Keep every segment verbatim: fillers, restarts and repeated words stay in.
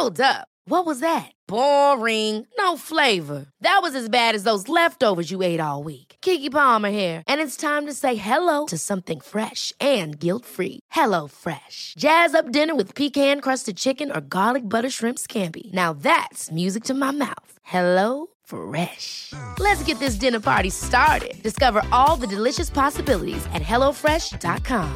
Hold up. What was that? Boring. No flavor. That was as bad as those leftovers you ate all week. Keke Palmer here, and it's time to say hello to something fresh and guilt-free. Hello Fresh. Jazz up dinner with pecan-crusted chicken or garlic butter shrimp scampi. Now that's music to my mouth. Hello Fresh. Let's get this dinner party started. Discover all the delicious possibilities at hello fresh dot com.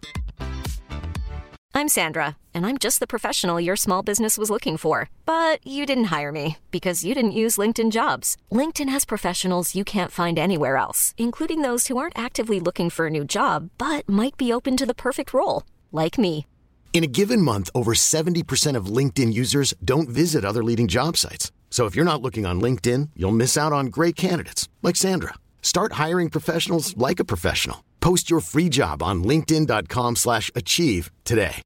I'm Sandra, and I'm just the professional your small business was looking for. But you didn't hire me because you didn't use LinkedIn Jobs. LinkedIn has professionals you can't find anywhere else, including those who aren't actively looking for a new job, but might be open to the perfect role, like me. In a given month, over seventy percent of LinkedIn users don't visit other leading job sites. So if you're not looking on LinkedIn, you'll miss out on great candidates, like Sandra. Start hiring professionals like a professional. Post your free job on linkedin.com slash achieve today.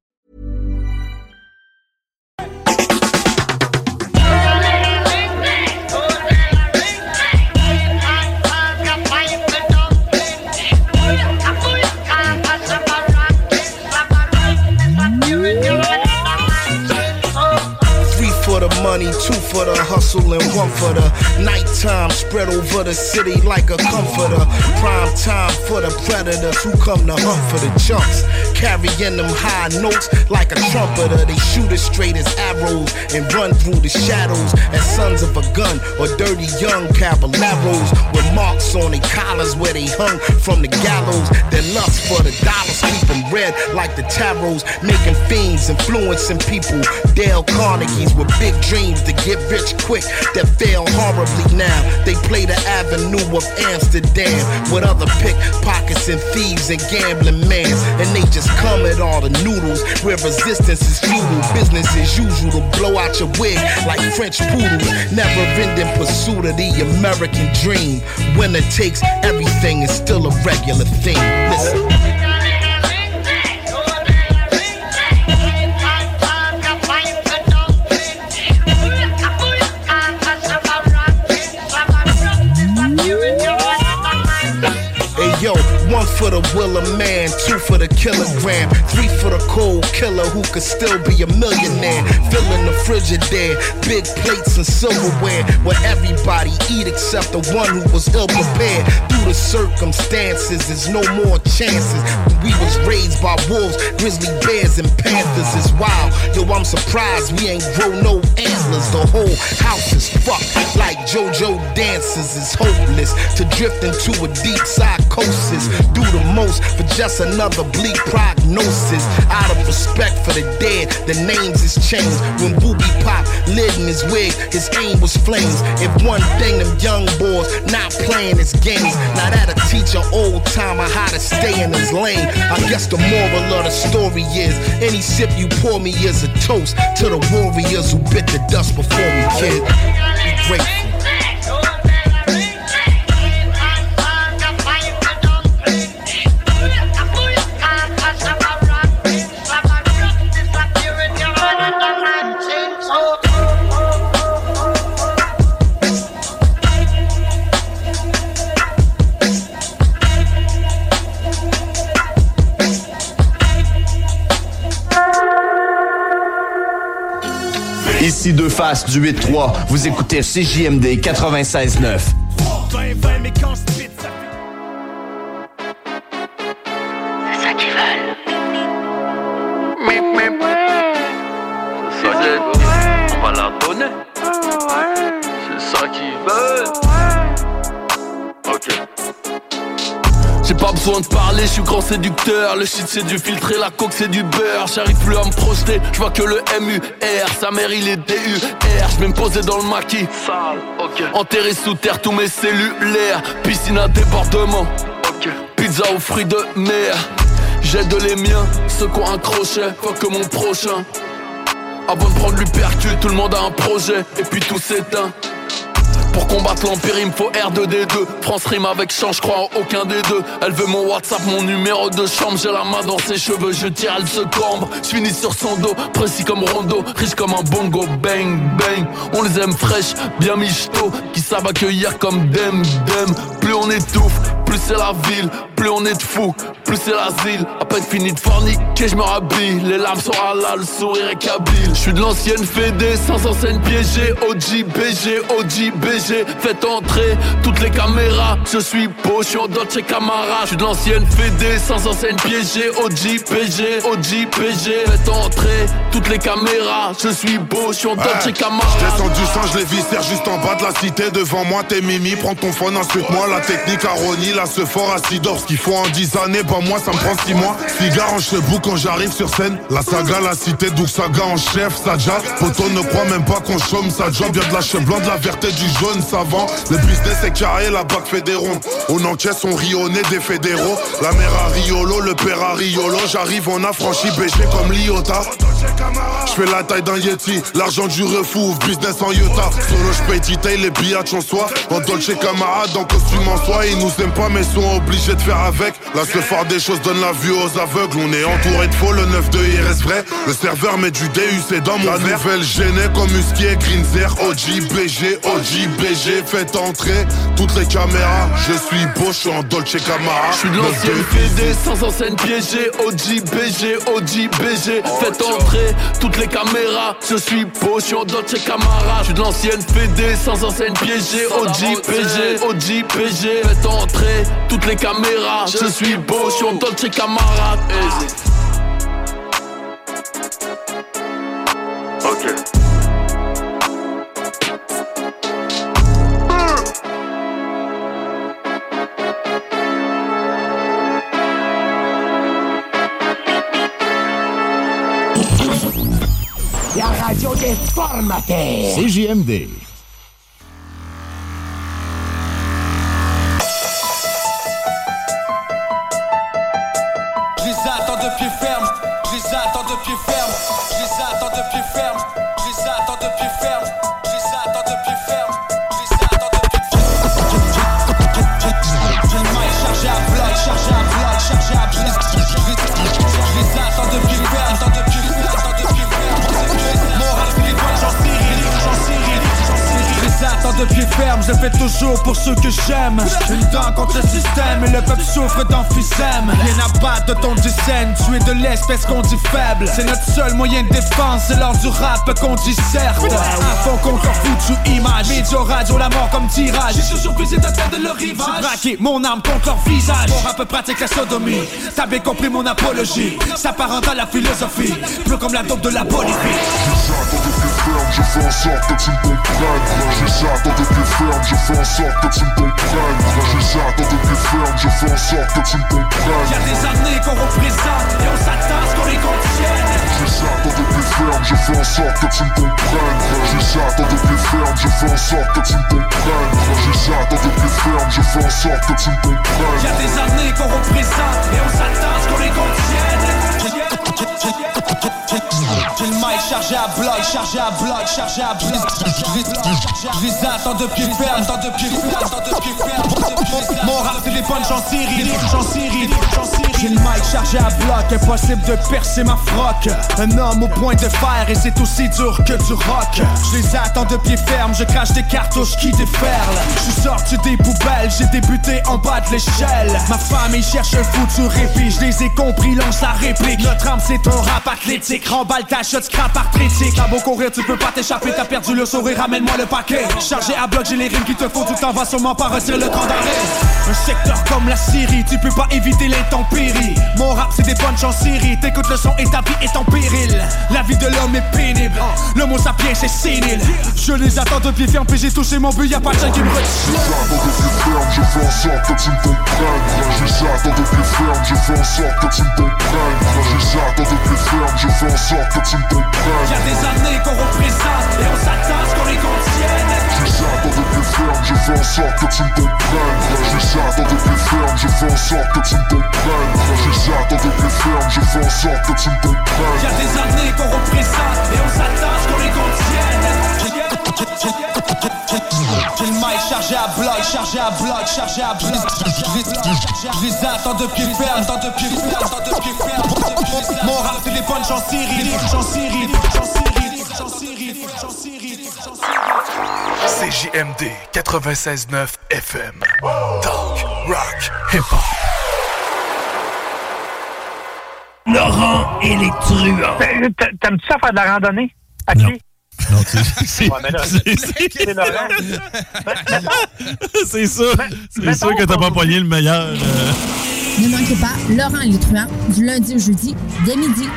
For the money, two for the hustle, and one for the nighttime. Spread over the city like a comforter. Prime time for the predators who come to hunt for the chunks. Carrying them high notes like a trumpeter. They shoot as straight as arrows and run through the shadows as sons of a gun or dirty young caballeros with marks on their collars where they hung from the gallows. Their lust for the dollars keep them red like the tarots, making fiends, influencing people. Dale Carnegie's with big dreams to get rich quick that fail horribly now. They play the avenue of Amsterdam with other pickpockets and thieves and gambling mans, and they just come at all the noodles where resistance is futile. Business as usual to blow out your wig like French poodles. Never ending pursuit of the American dream. Winner takes everything is still a regular thing. Listen. Yo, one for the Willer man, two for the kilogram, three for the cold killer who could still be a millionaire. Filling the Frigidaire, big plates and silverware, where everybody eat except the one who was ill prepared. Through the circumstances, there's no more chances. We was raised by wolves, grizzly bears, and panthers. It's wild, yo, I'm surprised we ain't grow no antlers. The whole house is fucked like JoJo dances. It's hopeless to drift into a deep psychosis. Do the most for just another bleak prognosis. Out of respect for the dead, the names is changed. When Booby Pop lit in his wig, his aim was flames. If one thing them young boys not playing his games, now that'll teach an old timer how to stay in his lane. I guess the moral of the story is any sip you pour me is a toast to the warriors who bit the dust before me, kid. Be grateful. Ici Deux Faces du huit trois, vous écoutez C J M D quatre-vingt-seize neuf. vingt vingt, mais quand je spit, ça fait... C'est ça qu'ils veulent. Mais, mais, c'est ça qu'ils veulent. On va leur donner. C'est ça qu'ils veulent. Ok. J'ai pas besoin de parler, je suis grand séducteur. Le shit c'est du filtré, la coke c'est du beurre. J'arrive plus à me projeter, je vois que le M U R. Sa mère il est D U R, je vais me poser dans le maquis. Okay. Enterré sous terre tous mes cellulaires. Piscine à débordement, okay. Pizza aux fruits de mer. J'aide les miens, ceux qui ont un crochet, quoi que mon prochain. Avant de prendre l'hypercute, tout le monde a un projet. Et puis tout s'éteint. Pour combattre l'empire il me faut R deux D deux. France rime avec change, je crois en aucun des deux. Elle veut mon WhatsApp, mon numéro de chambre. J'ai la main dans ses cheveux, je tire, elle se cambre. Je finis sur son dos, précis comme Rondo. Riche comme un bongo, bang bang. On les aime fraîches, bien michto. Qui savent accueillir comme dem dem. Plus on étouffe, plus c'est la ville, plus on est de fous, plus c'est l'asile. À peine fini de forniquer, je me rhabille. Les larmes sont halal, le sourire est kabyle. Je suis de l'ancienne Fédé, sans enseigne piégée. O G B G, O G B G. Faites entrer toutes les caméras. Je suis beau, je suis en Dolce Camara. Je suis de l'ancienne Fédé, sans enseigne piégée. O G P G, O G P G. Faites entrer toutes les caméras. Je suis beau, je suis en Dolce Camara. Je descends du sang, je les viscère juste en bas de la cité. Devant moi t'es Mimi, prends ton phone, ensuite moi la technique à Ronnie, la Sephora à Sidor. Ce qu'il faut en dix années, bah moi ça me prend six mois. Cigare en chebou quand j'arrive sur scène. La saga, la cité, donc saga en chef, Sadja. Poto ne croit même pas qu'on chôme, ça job. Y'a de la chef blanc, de la verte et du jaune savant. Le business est carré, la bac fait des ronds. On encaisse, on rit au nez des fédéraux. La mère à Riolo, le père à Riolo. J'arrive, on a franchi B G comme l'Iota. J'fais la taille d'un Yeti, l'argent du refou, business en Utah. Solo j'paye detail, les billets en soi. En Dolce camarade, en costume en soie. Ils nous aiment pas mais sont obligés de faire avec. Là ce fort des choses donne la vue aux aveugles. On est entouré de faux, le neuf deux il reste vrai. Le serveur met du D U C dans mon la verre. Nouvelle gênée comme Musquier, Greenzer, O G B G, O G B G. Faites entrer toutes les caméras. Je suis beau, je suis en Dolce Camara. Je suis de l'ancienne Fédé, sans enseigne piégée. O G B G, O G B G. Faites entrer toutes les caméras. Je suis beau, je suis en Dolce Camara. Je suis de l'ancienne Fédé, sans enseigne piégée. O G P G, O G P G. Faites entrer toutes les caméras. Je suis beau, je suis en Dolce Camara. Ok. La radio des formateurs. C J M D. Je les attends de pied ferme, je les attends de pied ferme, je les attends de pied ferme, je les attends de pied ferme, je les attends de pied ferme, je les attends de pied ferme. J'ai le mic chargé à bloc, chargé à bloc, chargé à bloc. Je les attends de pied ferme, attends de pied ferme, attends de pied ferme. Mon rap c'est les points, j'en Cyril, j'en Cyril, j'en Cyril. Je les attends de pied ferme, je le fais toujours pour ceux que j'aime. Une dent contre le système et le peuple souffre d'emphysème. Rien à battre de ton dixaine, tu es de l'espèce qu'on dit faible. C'est notre seul moyen de défense, c'est l'heure du rap qu'on dit certes. À fond contre leur foutu image, média radio, la mort comme tirage. J'ai toujours visé ta tête de leur rivage. J'ai braqué mon arme contre leur visage. Mon rap pratique la sodomie, t'as bien compris mon apologie. S'apparente à la philosophie, plus comme la dope de la Bolivie. Je fais en sorte que tu me comprennes. Je les attends de pied ferme, je fais en sorte que tu me comprennes. Je les attends de pied ferme, je fais en sorte que tu me comprennes. Y'a des années qu'on représente et on s'attend à ce qu'on les contienne. Je les attends de pied ferme, je fais en sorte que tu me comprennes. Je les attends de pied ferme, je fais en sorte que tu me comprennes. Je les attends de pied ferme, je fais en sorte que tu me comprennes. Y'a des années qu'on représente et on s'attend à ce qu'on les contienne. J'ai le mic chargé à bloc, chargé à bloc, chargé à bloc. Je les attends de pied ferme, attends de pied ferme, attends de pied ferme. Mon rap c'est les punch en Cyril, j'en Cyril, j'en Cyril. J'ai le mic chargé à bloc, impossible de percer ma froc. Un homme au point de fer et c'est aussi dur que du rock. Je les attends de pied ferme, je crache des cartouches qui déferlent. Je suis sorti des poubelles, j'ai débuté en bas de l'échelle. Ma famille cherche un foutu répit, je les ai compris, lance la réplique. Notre âme c'est un rap athlétique, remballe ta shot, scrap arthritique. T'as beau courir, tu peux pas t'échapper, t'as perdu le sourire, ramène-moi le paquet. Chargé à bloc, j'ai les rimes qu'il te faut, tu t'en vas sûrement pas retirer le camp d'arrêt. Un secteur comme la Syrie, tu peux pas éviter l'intempérie. Mon rap c'est des punch en Syrie, t'écoutes le son et ta vie est en péril. La vie de l'homme est pénible, le mot sapiens c'est sénile. Je les attends de pied ferme, puis j'ai touché mon but, y'a pas de chien qui me retire. Je les attends de pied ferme, je fais en sorte que tu me comprennes. Je les attends de pied ferme, je fais en sorte que tu me comprennes. Je les attends de pied ferme, je fais en sorte que tu me comprennes. Y'a des années qu'on représente et on s'attend à ce qu'on les contienne. Je les attends de pied ferme, je fais en sorte que tu me comprennes. Je les attends de pied ferme, je fais en sorte que tu me comprennes. Je les attends de pied ferme, je fais en sorte que tu me comprennes. Y'a des années qu'on représente et on s'attend à ce qu'on les contienne. J'ai le mic chargé à bloc, chargé à bloc, chargé à bloc. Je les attends de pied ferme, attends de pied ferme, attends de pied ferme. Mon rap c'est les punch en Cyril, j'en Cyril, j'en Cyril, j'en Cyril, j'en Cyril, j'en Cyril. C J M D quatre-vingt-seize neuf F M. Donc Rock, hip-hop. Laurent et les truands. T'aimes-tu ça faire de la randonnée? À pied? Non, tu sais. Ouais, mais là, c'est, c'est, c'est Laurent. C'est sûr. C'est sûr que t'as pas pogné le meilleur. Euh... Ne manquez pas Laurent et les truands du lundi au jeudi dès midi.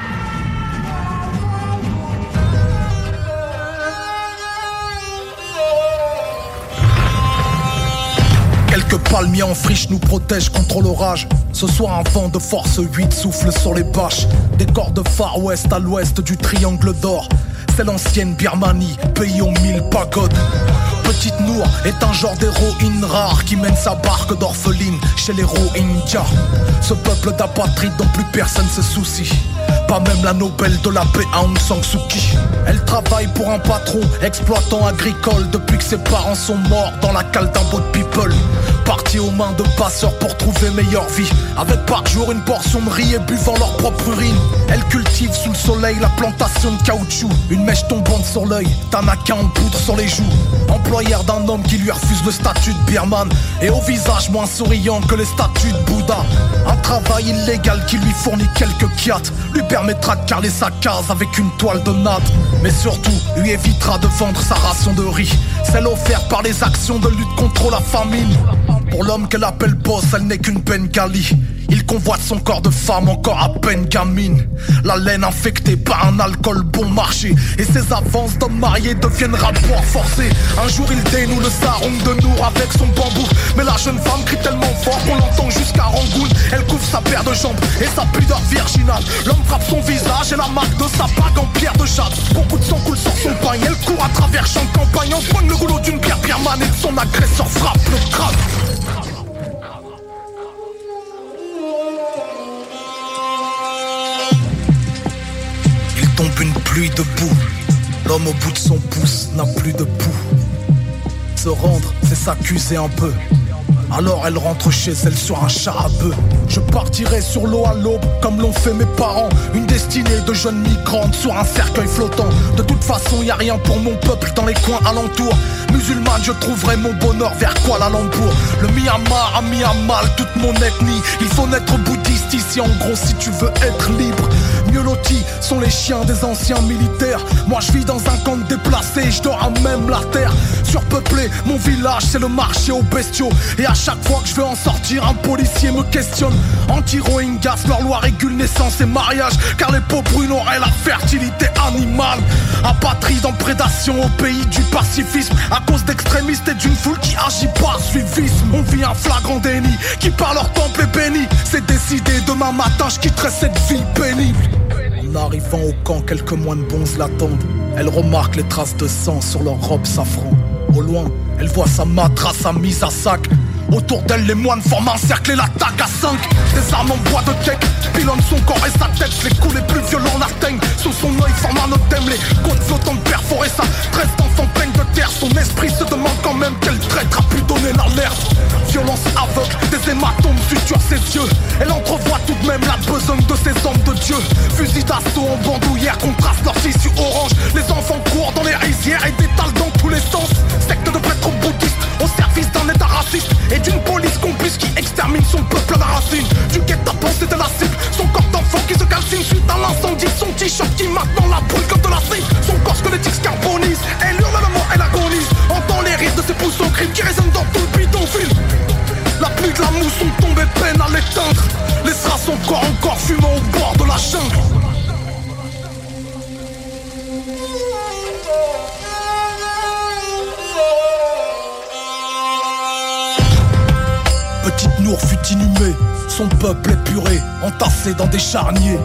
Quelques palmiers en friche nous protègent contre l'orage. Ce soir un vent de force huit souffle sur les bâches. Décor de Far West à l'ouest du triangle d'or. C'est l'ancienne Birmanie, pays aux mille pagodes. Petite Nour est un genre d'héroïne rare qui mène sa barque d'orpheline chez les Rohingyas. Ce peuple d'apatrides dont plus personne se soucie. Pas même la Nobel de la paix Aung San Suu Kyi. Elle travaille pour un patron exploitant agricole depuis que ses parents sont morts dans la cale d'un boat people. Partis aux mains de passeurs pour trouver meilleure vie. Avec par jour une portion de riz et buvant leur propre urine. Elle cultive sous le soleil la plantation de caoutchouc. Une mèche tombante sur l'œil, Tanaka en poudre sur les joues. Employeur d'un homme qui lui refuse le statut de birman. Et au visage moins souriant que les statues de Bouddha. Un travail illégal qui lui fournit quelques kiats lui permettra de carler sa case avec une toile de natte. Mais surtout, lui évitera de vendre sa ration de riz, celle offerte par les actions de lutte contre la famine. Pour l'homme qu'elle appelle boss, elle n'est qu'une bengali. Il convoite son corps de femme encore à peine gamine. La laine infectée par un alcool bon marché. Et ses avances d'homme marié deviennent rapports forcés. Un jour il dénoue le sarong de Nour avec son bambou. Mais la jeune femme crie tellement fort qu'on l'entend jusqu'à Rangoon. Elle couvre sa paire de jambes et sa pudeur virginale. L'homme frappe son visage et la marque de sa bague en pierre de jade. Beaucoup de sang coule sur son pagne. Elle court à travers champs de campagne. En poigne le goulot d'une pierre birmane et de son agresseur frappe le crâne. Tombe une pluie de boue. L'homme au bout de son pouce n'a plus de pouls. Se rendre, c'est s'accuser un peu. Alors elle rentre chez elle sur un char à bœuf. Je partirai sur l'eau à l'aube comme l'ont fait mes parents. Une destinée de jeunes migrantes sur un cercueil flottant. De toute façon y a rien pour mon peuple dans les coins alentours. Musulmane, je trouverai mon bonheur vers Kuala Lumpur. Le Myanmar a mis à mal toute mon ethnie. Il faut naître bouddhiste ici en gros si tu veux être libre. Mieux lotis sont les chiens des anciens militaires. Moi je vis dans un camp de déplacés, je dors à même la terre. Surpeuplé, mon village c'est le marché aux bestiaux. Et à chaque fois que je veux en sortir, un policier me questionne. Anti-Rohingyas, leur loi régule naissance et mariage. Car les peaux brunes auraient la fertilité animale. Apatrides en prédation au pays du pacifisme. À cause d'extrémistes et d'une foule qui agit par suivisme. On vit un flagrant déni, qui par leur temple est béni. C'est décidé, demain matin je quitterai cette vie pénible. En arrivant au camp, quelques moines bons l'attendent. Elle remarque les traces de sang sur leur robe safran. Au loin, elle voit sa matrasse à mise à sac. Autour d'elle, les moines forment un cercle et l'attaque à cinq. Des armes en bois de teck pilonnent son corps et sa tête. Les coups les plus violents l'atteignent. Sous son œil forme un totem. Les côtes flottantes perforées, sa tresse d'enfant peigne de terre. Son esprit se demande quand même quel traître a pu donner l'alerte. Violence aveugle, des hématomes suturent ses yeux. Elle entrevoit tout de même la besogne de ces hommes de Dieu. Fusil d'assaut en bandoulière contraste leur tissu orange. Les enfants courent dans les rizières et détalent dans tous les sens. Secte de prêtres bouddhistes au service d'un état raciste et d'une police complice qui extermine son peuple à la racine. Du guet-apens c'était la cible, son corps d'enfant qui se calcine suite à l'incendie. Son t-shirt qui maintenant la brûle comme de la cible. Son corps squelettique se carbonise, elle hurle à la mort, elle agonise. Entend les rires de ses pouces en crime qui résonnent dans tout le bidonville. La pluie de la mousse sont tombées, peine à l'éteindre. Laissera son corps encore fumant au bord de la jungle. Petite Nour fut inhumée, son peuple épuré, entassé dans des charniers.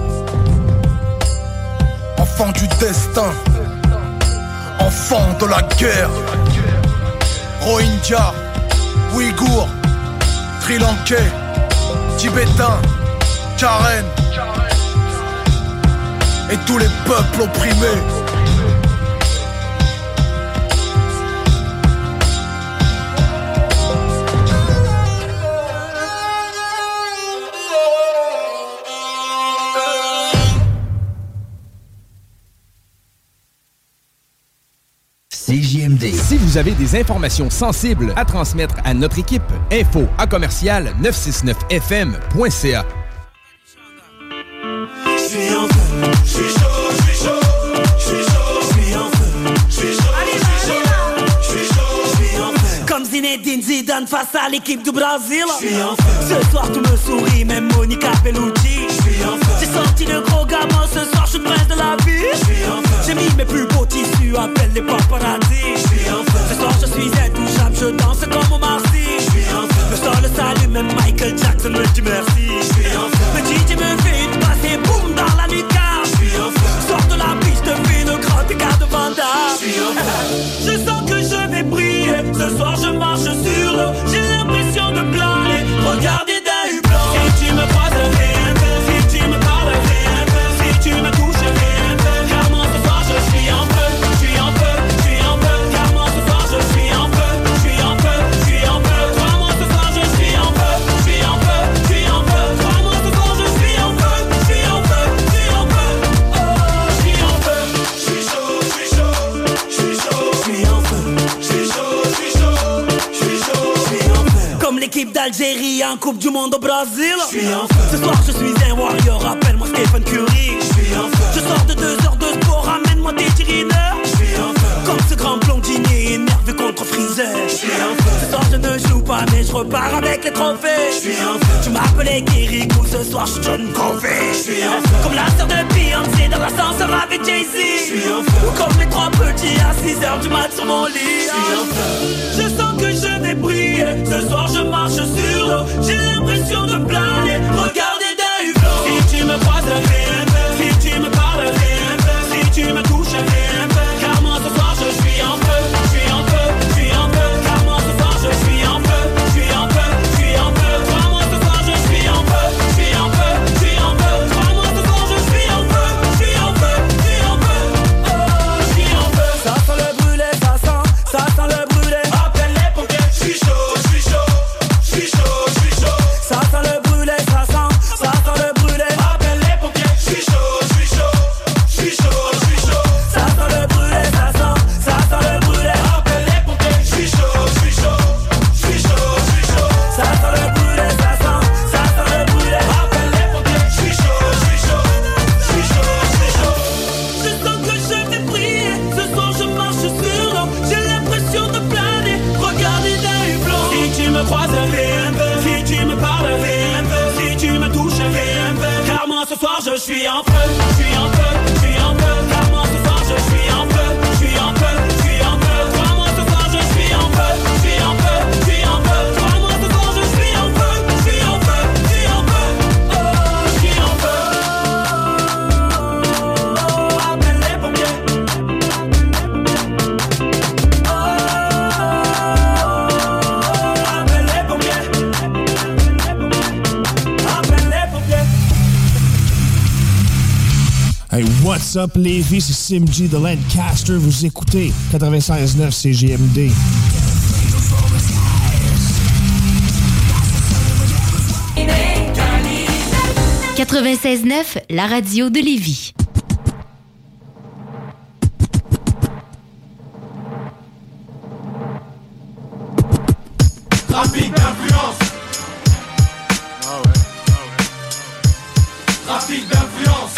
Enfant du destin, enfant de la guerre. Rohingya, Ouïghours, Sri Lankais, Tibétains, Karen et tous les peuples opprimés. C C J M D. Si vous avez des informations sensibles à transmettre à notre équipe, info à commercial neuf cent soixante-neuf F M point C A. J'suis en feu, j'suis chaud, j'suis chaud, j'suis chaud, j'suis en feu, j'suis chaud, j'suis chaud, j'suis chaud, j'suis en feu. Comme Zinedine Zidane face à l'équipe du Brésil. J'suis en feu. Ce soir tout me sourit, même Monica Bellucci. J'suis en feu. J'ai sorti le gros gamin, ce soir j'suis le prince de la vie. J'suis en feu. J'ai mis mes plus beaux tissus, appelle les paparazzi. J'suis en feu. Ce soir je suis intouchable, je danse comme au Marcy. J'suis en feu. Le sort le salut, même Michael Jackson me dit merci. J'suis en feu. Le D J me fait une passe et boum dans la lucarne. J'suis en feu. Sors de la piste, fais une grande écart de Vanda. J'suis en feu. Je sens que je vais briller. Ce soir je marche sur l'eau. J'ai l'impression de planer. Regardez d'un hublot. Si tu me croises, rien peu. Si tu me parles, rien peu. Si tu me touches, rien peu. Car moi ce soir je suis en feu. Je suis en feu, je suis en feu. Car moi ce soir je suis en feu. Je suis en feu, je suis en feu. Crois-moi ce soir je suis en feu. Je suis en feu, je suis en feu. Crois-moi ce soir je suis en feu. Je suis en feu, je suis en feu. Oh, je suis en feu. Je suis chaud, je suis chaud. Je suis chaud, je suis en feu. Je suis chaud, je suis chaud. Je suis chaud, je suis en feu. Comme l'équipe d'Algérie en Coupe du Monde au Brésil. Je suis en feu. Ce soir je suis un warrior, appelle-moi Stephen Curry. Je suis en feu. Je sors de deux heures de sport, ramène-moi des tirineurs. Je suis en feu. Comme ce grand blondinier énervé contre Freezer. Je suis en feu. Ce soir je ne joue pas mais je repars avec les trophées. Je suis en feu. Tu m'appelais Kirikou, ce soir je John Covey. Je suis en feu. Comme la sœur de Beyoncé dans l'ascenseur avec Jay-Z. Je suis en feu. Ou comme les trois petits à six heures du mat sur mon lit. Je suis en feu. Je sens que je vais briller. Ce soir je marche sur l'eau. J'ai l'impression de planer. Regardez d'un hublot. Si tu me croises, rien peu. Si tu me parles, rien peu. Si tu me touches, rien peu. Car moi ce soir je suis en feu. Je suis en feu, je suis en feu. Car moi ce soir je suis en feu. Je suis en feu, je suis en feu. Crois-moi ce soir je suis en feu. Je suis en feu, je suis en feu. Crois-moi ce soir je suis en feu. Je suis en feu, je suis en feu. Oh, je suis en feu. Ça sent le brûlé, ça sent, ça sent le brûlé. Appelle les pompiers. Je suis chaud, je suis chaud. Je suis chaud, je suis chaud. Ça sent le brûlé, ça sent, ça sent le brûlé. Appelle les pompiers. Je suis chaud, je suis chaud. Je suis chaud, je suis chaud. Ça sent le brûlé, ça sent, ça sent le brûlé. Appelle les pompiers. Je suis chaud, je suis chaud. Je suis chaud, je suis chaud. Ça sent le brûlé, ça sent, ça sent le brûlé. Appelle les pompiers. Je suis chaud, je suis chaud. Je suis chaud, je suis chaud. Je sens que je vais briller. Ce soir je marche sur l'eau. J'ai l'impression de planer. Regardez d'un hublot. Si tu me croises, fais un peu. Si tu me parles, fais un peu. Si tu me touches, fais un peu. Car moi ce soir je suis en feu. Je suis en feu, je suis en feu. Car moi ce soir je suis en feu. Je suis en feu, je suis en feu. Crois-moi ce soir je suis en feu. Je suis en feu, je suis en feu. Crois-moi ce soir je suis en feu. Je suis en feu, je suis en feu. Oh, je suis en feu. Oh, appelle les pompiers. Oh, appelle les pompiers. Appelle les pompiers. Hey, what's up, Lévis? C'est Simji de Lancaster. Vous écoutez quatre-vingt-seize neuf C J M D. quatre-vingt-seize neuf, la radio de Lévis. Trafic d'influence. Ah ouais, ah ouais. Trafic d'influence.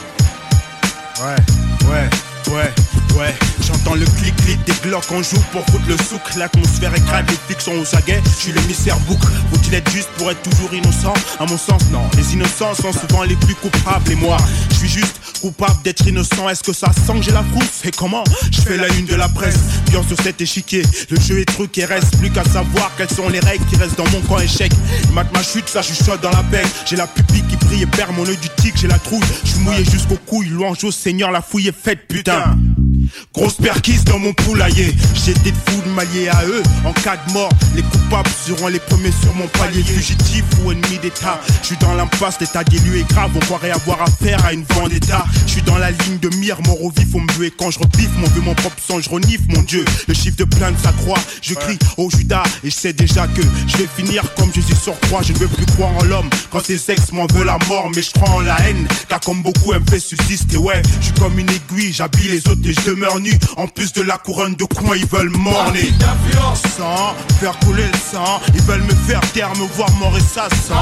Ouais, ouais, ouais, ouais. J'entends le clic-clic des glocks, on joue pour foutre le souk. L'atmosphère est crade, les flics sont aux aguets. Je suis l'émissaire bouc. Faut-il être juste pour être toujours innocent? À mon sens, non. Les innocents sont souvent les plus coupables. Et moi, je suis juste coupable d'être innocent. Est-ce que ça sent que j'ai la frousse? Et comment? Je fais la une de la presse. Bien sur cet échiquier, le jeu est truc et reste plus qu'à savoir quelles sont les règles qui restent dans mon camp échec. Mate ma chute, ça chuchote dans la baigne. J'ai la pupille qui brille et perd mon œil du tic. J'ai la trouille, je suis mouillé jusqu'aux couilles. Louange au Seigneur, la fouille est faite, putain. Grosse perquise dans mon poulailler. J'ai des fous de m'allier à eux. En cas de mort, les coupables seront les premiers sur mon palier. Fugitif ou ennemi d'État, je suis dans l'impasse, l'état des lieux est grave. On croirait avoir affaire à une vendetta. Je suis dans la ligne ligne de mire, mort au vif, on me buait quand je rebiffe. Mon vieux, mon propre sang, je renifle, mon Dieu. Le chiffre de plainte s'accroît. Je crie au Judas et je sais déjà que je vais finir comme Jésus sur croix. Je ne veux plus croire en l'homme quand ses ex m'en veulent la mort. Mais je prends en la haine, car comme beaucoup elle me fait subsister. Ouais, je suis comme une aiguille, j'habille les autres et je demeure nu. En plus de la couronne de coin, ils veulent m'orner. Sang, faire couler le sang. Ils veulent me faire taire, me voir mort et ça sent.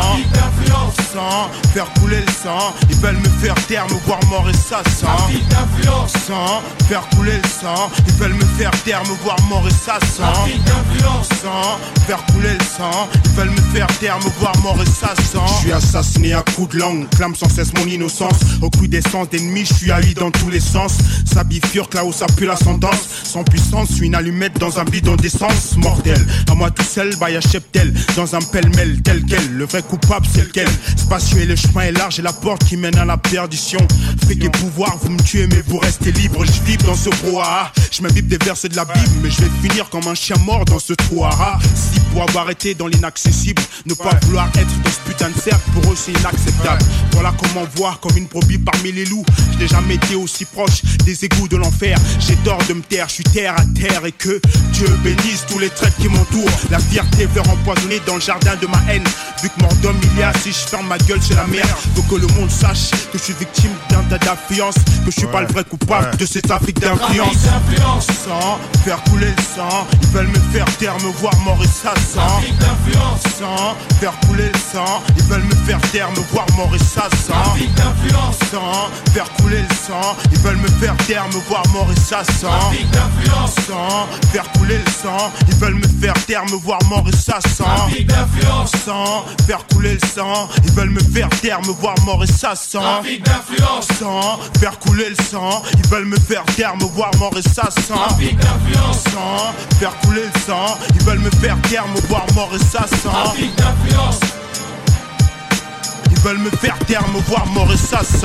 Sang, faire couler le sang. Ils veulent me faire taire, me voir mort et ça sent. Sang, faire couler le sang. Ils veulent me faire taire, me voir mort et ça sent. Sang, faire couler le sang. Ils veulent me faire taire, me voir mort et ça sent. Je suis assassiné à coups de langue, clame sans cesse mon innocence. Au coup d'essence d'ennemis, je suis haï dans tous les sens. Ça bifurque là où ça pue l'ascendance. Sans puissance, je suis une allumette dans un bidon d'essence. Mortel, à moi tout seul, bah y'a cheptel. Dans un pêle-mêle tel quel, le vrai coupable c'est lequel. Spacieux et le chemin est large et la porte qui mène à la perdition. Fric et pouvoir, vous me tuez mais vous restez libre. Je vibre dans ce brouhaha, je m'imbibe des versets de la Bible. Mais je vais finir comme un chien mort dans ce trou à rats. Si pour avoir été dans l'inaccessible, ne pas vouloir être dans ce putain de cercle, pour eux c'est inacceptable. Voilà comment voir comme une brebis parmi les loups. Je n'ai jamais été aussi proche des égouts de l'enfer. J'ai tort de me taire, je suis terre à terre. Et que Dieu bénisse tous les traits qui m'entourent. La fierté veut empoisonner dans le jardin de ma haine. Vu que mort d'homme il y a, si je ferme ma gueule c'est la merde. Faut que le monde sache que je suis victime d'un tas d'influence. Que je suis ouais. pas le vrai coupable ouais. de cette Afrique d'influence. Sans faire couler le sang, ils veulent me faire taire, me voir mort et ça sent. Sans faire couler le sang, ils veulent me faire taire, me voir mort et ça sent. Sans faire couler le sang, ils veulent me faire taire, me voir mort et ça sent. Sans faire couler le sang, ils veulent me faire taire, me voir mort et ça sent. Sans faire couler le sang, ils veulent me faire taire, me voir mort et ça sent. Sans faire couler le sang, ils veulent me faire taire, me voir mort et ça sent. Sans faire couler le sang, ils veulent me faire taire, me voir mort et ça sent. Ils veulent me faire taire, me voir mort et ça sent.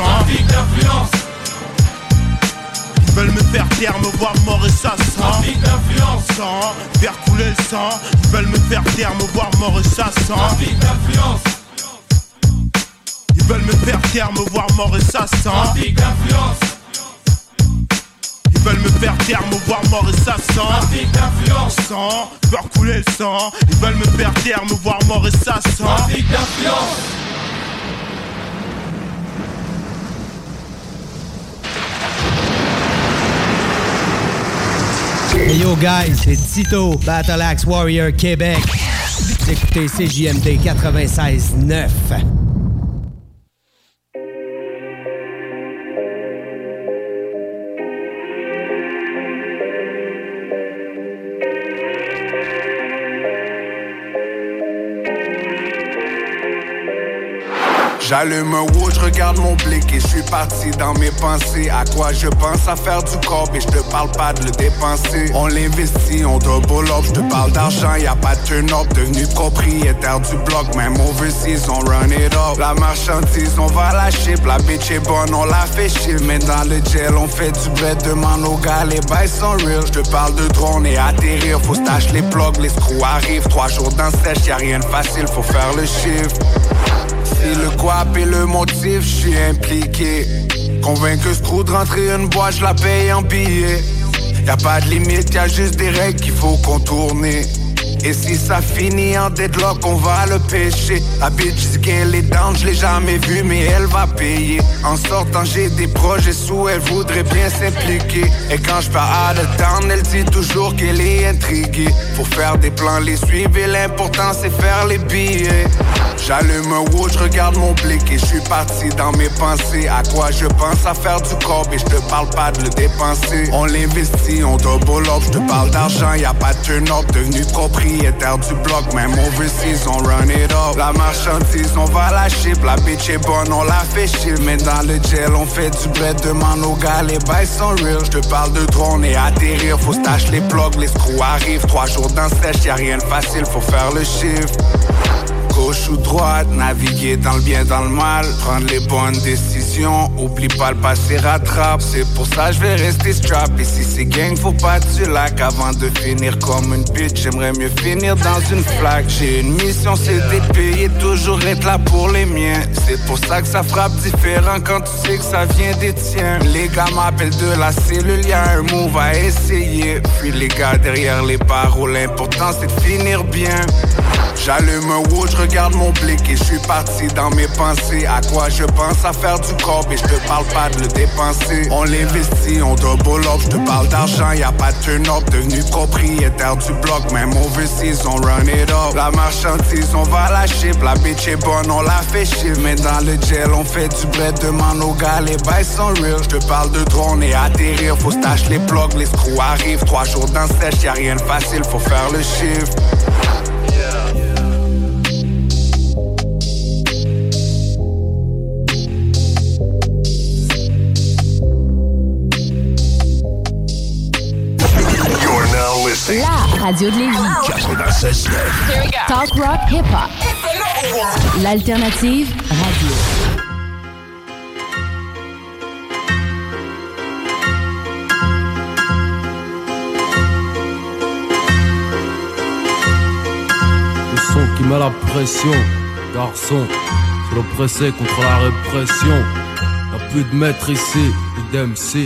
Ils veulent me faire taire, me voir mort et ça sent. Sans faire couler le sang, ils veulent me faire taire, me voir mort et ça sent. Ils veulent me faire taire, me voir mort et ça sent. Ils veulent me faire taire, me voir mort et ça sent. Sans faire couler le sang, ils veulent me faire taire, me voir mort et ça sent. Hey yo guys, c'est Tito, Battle Axe Warrior Québec. Vous écoutez C J M D quatre-vingt-seize neuf. J'allume un wood, je regarde mon blick et je suis parti dans mes pensées. À quoi je pense? À faire du corps et je te parle pas de le dépenser. On l'investit, on double up, je te parle d'argent, y a pas de turn-up. Devenu propriétaire du bloc, même overseas, on run it up. La marchandise, on va la ship, la bitch est bonne, on la fait ship. Mais dans le gel, on fait du bread, demande aux gars, les bails sont real. Je te parle de drone et atterrir, faut se tâcher les plugs, les screws arrivent. Trois jours dans sèche, y'a rien de facile, faut faire le chiffre. Si le guap et le motif, j'suis impliqué. Convaincu screw de rentrer une boîte, j'la paye en billets. Y'a pas de limite, y'a juste des règles qu'il faut contourner. Et si ça finit en deadlock, on va le pêcher. La bitch dit qu'elle est down, je l'ai jamais vue, mais elle va payer. En sortant, j'ai des projets sous, elle voudrait bien s'impliquer. Et quand je pars à de town, elle dit toujours qu'elle est intriguée. Faut faire des plans, les suivre, et l'important c'est faire les billets. J'allume un wood, je regarde mon blick et je suis parti dans mes pensées. À quoi je pense? À faire du corps et je te parle pas de le dépenser. On l'investit, on double up, je te parle d'argent, y a pas de turn-up. Devenu propriétaire du bloc, même overseas, on run it up. La marchandise, on va la ship, la bitch est bonne, on la fait ship. Mais dans le gel, on fait du bread, demande aux gars, les bails sont real. Je te parle de drone et atterrir, faut se tâcher les plugs, les screws arrivent. Trois jours dans sèche, y'a rien de facile, faut faire le chiffre. Gauche ou droite, naviguer dans le bien, dans le mal, prendre les bonnes décisions. mission. Oublie pas le passé rattrape. C'est pour ça je vais rester strap. Et si c'est gang, faut pas tu lac. Avant de finir comme une bitch, j'aimerais mieux finir dans une flaque. J'ai une mission, c'est d'être payé, toujours être là pour les miens. C'est pour ça que ça frappe différent quand tu sais que ça vient des tiens. Les gars m'appellent de la cellule, y'a un move à essayer. Puis les gars derrière les barreaux, l'important c'est de finir bien. J'allume un wood, je regarde mon blick et je suis parti dans mes pensées. À quoi je pense? À faire du corps et je te parle pas de le dépenser. On l'investit, on double up, je te parle d'argent, y'a pas de turn-up. Devenu propriétaire du bloc, même overseas, on run it up. La marchandise, on va la ship, la bitch est bonne, on la fait chier. Mais dans le gel, on fait du bread, demande aux gars, les bails sont real. Je te parle de drone et atterrir, faut se tâcher les plugs, les screws arrivent. Trois jours dans sèche, y'a rien de facile, faut faire le chiffre. La radio de Lévis. quatre-vingt-seize neuf. Talk rock hip-hop. L'alternative radio. Le son qui met la pression, garçon, c'est l'oppressé contre la répression. Y'a plus de maître ici, plus d'M C.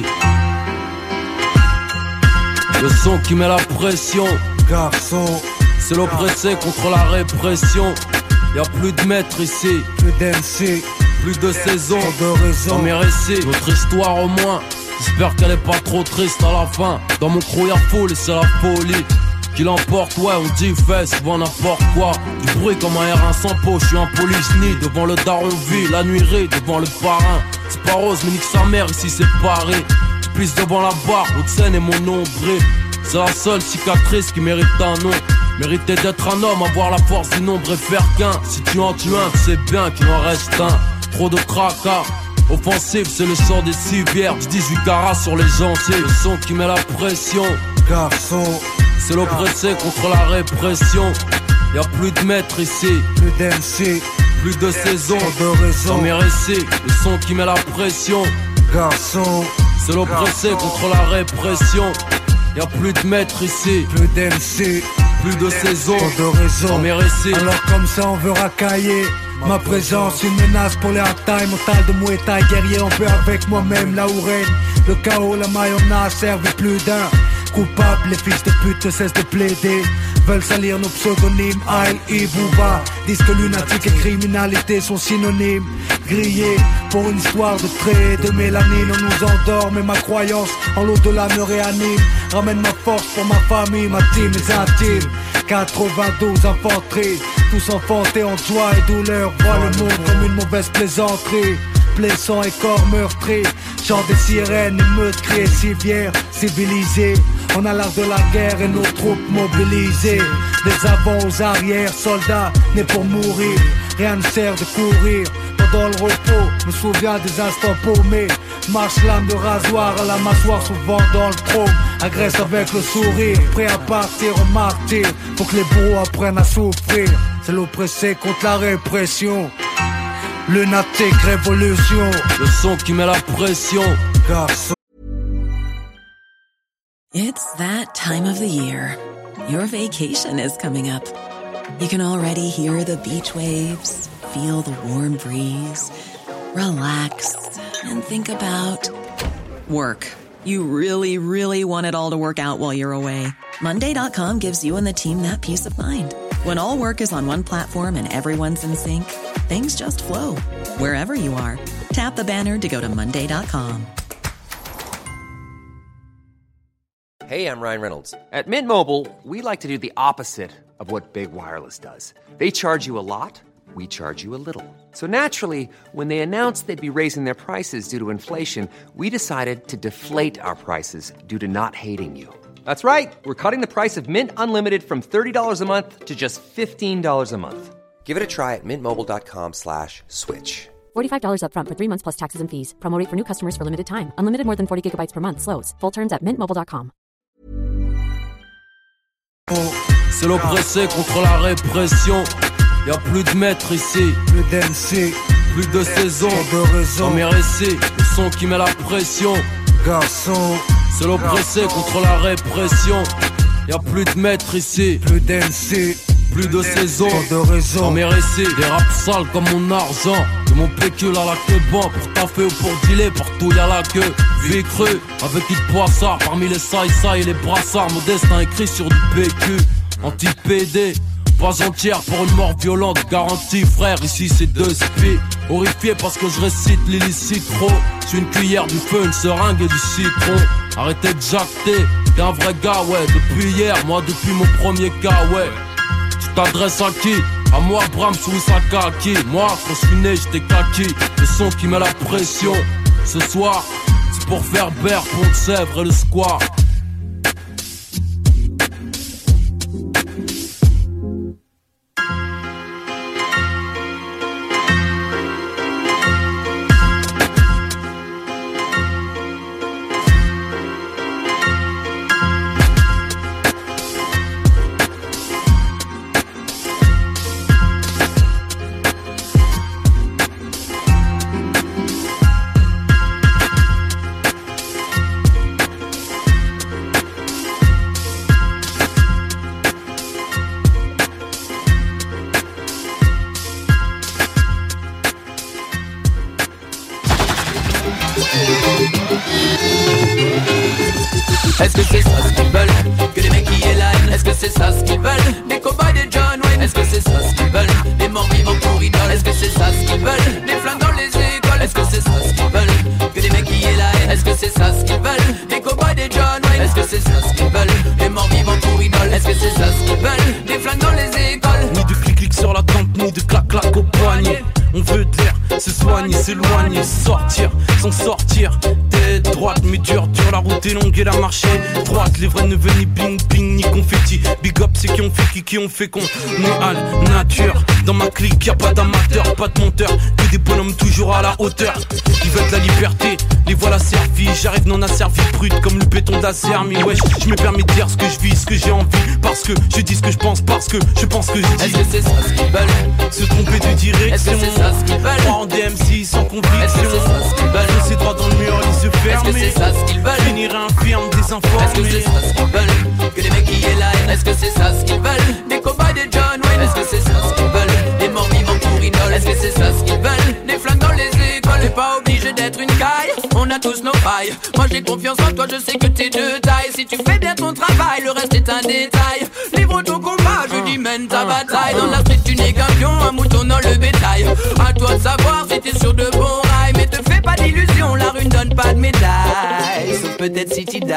Le son qui met la pression, garçon, c'est l'oppressé contre la répression. Y'a plus de maître ici, plus d'M C, plus de saison, dans mes récits, notre histoire au moins. J'espère qu'elle est pas trop triste à la fin. Dans mon crew y'a foule et c'est la folie qui l'emporte, ouais, on dit fait souvent n'importe quoi. Du bruit comme un R un sans peau, je suis un polychni. Devant le daron vie, la nuirie, devant le parrain. C'est pas rose, mais nique sa mère, ici c'est Paris. Je pisse devant la barre, l'autre scène est mon nombril. C'est la seule cicatrice qui mérite un nom. Mériter d'être un homme, avoir la force du nombre et faire qu'un. Si tu en tues un, c'est bien qu'il en reste un. Trop de tracas, offensif, c'est le sort des civières. Du dix-huit carats sur les gencives. Le son qui met la pression, garçon, c'est l'oppressé contre la répression. Y'a plus de maître ici, plus d'M C, plus de saison, dans mes récits. Le son qui met la pression, garçon, c'est l'oppressé contre la répression. Y'a plus de maître ici, plus d'M C, plus de saison, dans mes récits. Alors comme ça on veut racailler. Ma présence, une menace pour les hard-time. Mental de Muay Thai, guerrier en paix avec moi-même. Là où règne le chaos, la mayonnaise servi plus d'un. Coupables, les fils de pute ne cessent de plaider. Veulent salir nos pseudonymes, Aïe et Booba. Disent que lunatique et criminalité sont synonymes. Grillés pour une histoire de traits de mélanine. On nous endort, mais ma croyance en l'au-delà me réanime. Ramène ma force pour ma famille, ma team, mes intimes. quatre-vingt-douze infanteries, tous enfantés en joie et douleur. Voient le monde comme une mauvaise plaisanterie. Blessants et corps meurtris, chant des sirènes, émeutes, cris civières, civilisés. On a l'art de la guerre et nos troupes mobilisées. Des avants aux arrières, soldats nés pour mourir. Rien ne sert de courir pendant le repos. Me souviens des instants paumés. Marche lame de rasoir à la mâchoire, souvent dans le trône. Agresse avec le sourire, prêt à partir au martyr. Faut que les bourreaux apprennent à souffrir. C'est l'oppressé contre la répression. Lunatique révolution. Le son qui met la pression, garçon. It's that time of the year. Your vacation is coming up. You can already hear the beach waves, feel the warm breeze, relax, and think about work. You really, really want it all to work out while you're away. Monday dot com gives you and the team that peace of mind. When all work is on one platform and everyone's in sync, things just flow. Wherever you are, tap the banner to go to Monday dot com. Hey, I'm Ryan Reynolds. At Mint Mobile, we like to do the opposite of what Big Wireless does. They charge you a lot, we charge you a little. So naturally, when they announced they'd be raising their prices due to inflation, we decided to deflate our prices due to not hating you. That's right. We're cutting the price of Mint Unlimited from thirty dollars a month to just fifteen dollars a month. Give it a try at mintmobile.com slash switch. forty-five dollars up front for three months plus taxes and fees. Promo rate for new customers for limited time. Unlimited more than forty gigabytes per month. Slows full terms at mint mobile dot com. C'est l'oppressé contre la répression. Y'a plus de maître ici, plus d'M C, plus de saison. Dans mes récits, le son qui met la pression. Garçon, c'est l'oppressé contre la répression. Y'a plus de maître ici, plus d'M C, plus de saison. de raison. Dans mes récits, des raps sales comme mon argent. De mon pécule à la queue bon, pour taffer ou pour dealer, partout y'a la queue. Vie crue, avec une poissard, parmi les saï-saï et les brassards. Mon destin écrit sur du P Q, anti-P D. Pas entière pour une mort violente, garantie frère, ici c'est deux spies. Horrifié parce que je récite l'illicite trop. J'suis une cuillère du feu, une seringue et du citron. Arrêtez de jacter, t'es un vrai gars ouais. Depuis hier, moi depuis mon premier cas ouais. Tu t'adresses à qui? À moi Bram Souissakaki. Moi quand je suis né j'étais kaki. Le son qui met la pression. Ce soir, c'est pour faire Berre, Pont-de-Sèvres et le square. Est-ce que c'est ça ce qu'ils veulent? Que les mecs qui est là? Est-ce que c'est ça ce qu'ils veulent? Des cow-boys de John Wayne? Est-ce que c'est ça ce qu'ils veulent? Des morts vivants pour idole? Est-ce que c'est ça ce qu'ils veulent? Des flammes dans les écoles? Est-ce que c'est ça ce qu'ils veulent? Que les mecs qui est là? Est-ce que c'est ça ce qu'ils veulent? Des cow-boys de John Wayne? Est-ce que c'est ça ce qu'ils veulent? Des morts vivants pour idole? Est-ce que c'est ça ce qu'ils veulent? Des flammes dans les écoles? Ni de clic-clic sur la tempe, ni de clac-clac au poignet. On veut de l'air, se soigner, s'éloigner, sortir, s'en sortir. Tête droite, mais dur, dur, la route est longue et la marche est droite. Les vrais neveux, ni bling bling, ni confetti. Big up, c'est qui ont fait qui, qui ont fait qu'on Néal, nature, dans ma clique, y'a pas d'amateur, pas de monteur. Que des bonhommes toujours à la hauteur. Qui veulent de la liberté, les voilà servis. J'arrive non asservi, brut comme le béton d'Azermi. Wesh, je me permets de dire ce que je vis, ce que j'ai envie. Parce que je dis ce que je pense, parce que je pense que je dis. Est-ce que c'est ça ce qu'ils veulent? Se tromper de direction. Est-ce que c'est ça ce qu'ils veulent? Croire en D M C sans conviction. Est-ce que c'est ça ce qu'ils veulent? Foncer droit dans le mur, les yeux fermés. Est-ce que c'est ça ce qu'ils veulent? Finir infirme, désinformé. Est-ce que c'est ça ce qu'ils veulent? Que les mecs qui est là? Est-ce que c'est ça ce qu'ils veulent? Des cow-boys de John Wayne? Est-ce que c'est ça ce qu'ils veulent? Des morts vivants pour idole? Est-ce que c'est ça ce qu'ils veulent? Des flammes dans les écoles? T'es pas obligé d'être une caille, on a tous nos failles. Moi j'ai confiance en toi, je sais que t'es de taille. Si tu fais bien ton travail, le reste est un détail. Livre ton combat, je dis mène ta bataille. Dans la street tu n'es qu'un pion, un mouton dans le bétail. À toi de savoir si t'es sur de bons rails. Mais te fais pas d'illusions, la rue ne donne pas de médaille. Sauf peut-être si tu die.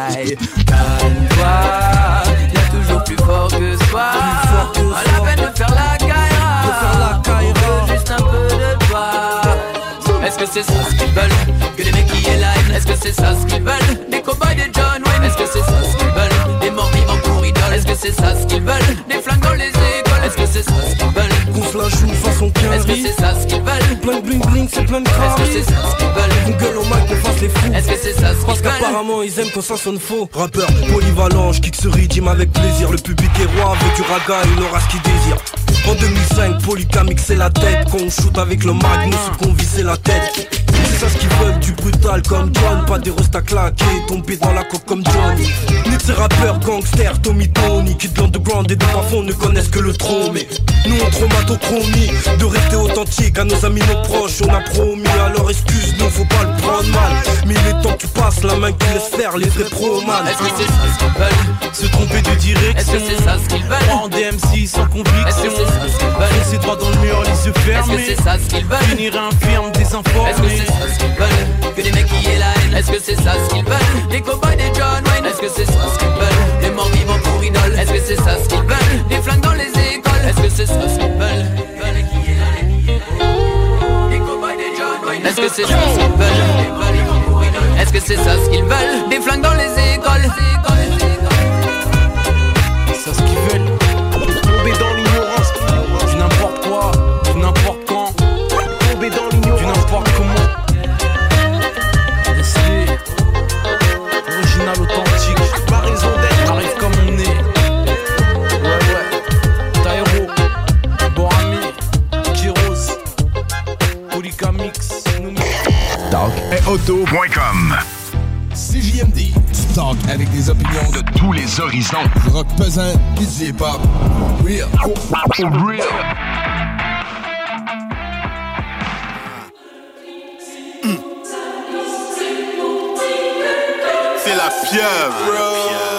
Calme-toi, y'a toujours plus fort que soi. À la peine de faire la caïra, on veut juste un peu de toi. Est-ce que c'est ça ce qu'ils veulent? Que les mecs qui est là? Est-ce que c'est ça ce qu'ils veulent? Des cow-boys de John Wayne? Est-ce que c'est ça ce qu'ils veulent? Des morts vivants pour idole? Est-ce que c'est ça ce qu'ils veulent? Des flammes dans les écoles? Est-ce que c'est ça ce qu'ils veulent? Qu'on se la joue façon quinri. Est-ce que c'est ça ce qu'ils veulent? Plein de bling bling, c'est plein de Est-ce que c'est ça ce qu'ils veulent? Qu'on gueule au mic, qu'on fasse les fous. Est-ce que c'est ça ce qu'ils Parce veulent? qu'apparemment ils aiment quand ça sonne faux. Rappeur polyvalent, je kick ce rythme avec plaisir. Le public est roi, veut du raga, il aura ce qu'il désire. En deux mille cinq, Polyka mixait la tête. Quand on shoot avec le Magnus, qu'on vissait la tête. C'est ça ce qu'ils veulent, du brutal comme John. Pas des restes à claquer, tomber dans la coque comme John. Ni de ces rappeurs gangsters, Tommy Tony, qui de l'underground et de bas-fond ne connaissent que le trop. Mais nous on traumatochromie de rester authentique. À nos amis, nos proches, on a promis. Alors excuse-nous, faut pas le prendre mal. Mais il est temps que tu passes la main qui laisse faire les vrais pro-man. Est-ce que c'est ça ce qu'ils veulent? Se tromper de direction. Est-ce que c'est ça ce qu'ils veulent? Croire en D M C sans conviction. Est-ce que c'est ça ce qu'ils veulent? Foncer droit dans le mur, les yeux fermés. Est-ce que c'est ça ce qu'ils veulent? Finir infirme, désinformé. Est-ce que c'est ça ce qu'ils veulent? Que les mecs qui est là? Est-ce que c'est ça ce qu'ils veulent? Des cow-boys de John Wayne? Est-ce que c'est ça ce qu'ils veulent? Des morts vivants pour idole? Est-ce que c'est ça ce qu'ils veulent? Des flingues dans les écoles? Est-ce que c'est ça ce qu'ils veulent? Des cow-boys de John Wayne? Est-ce que c'est ça ce qu'ils veulent? Est-ce que c'est ça ce qu'ils veulent? Des flingues dans les écoles? C'est ce qu'ils veulent. Tomber dans l'ignorance. Du n'importe quoi, du n'importe quand. Tomber dans l'ignorance. Du n'importe comment. Laisse-les. Original, authentique. Pas raison d'être. Arrive comme on est. Ouais, ouais. Taïro. Borami. Kiros. auto point com. C J M D, du talk avec des opinions de tous les horizons. Du rock pesant, pis du hip-hop. Real. For real. Mm. C'est la pieuvre, bro.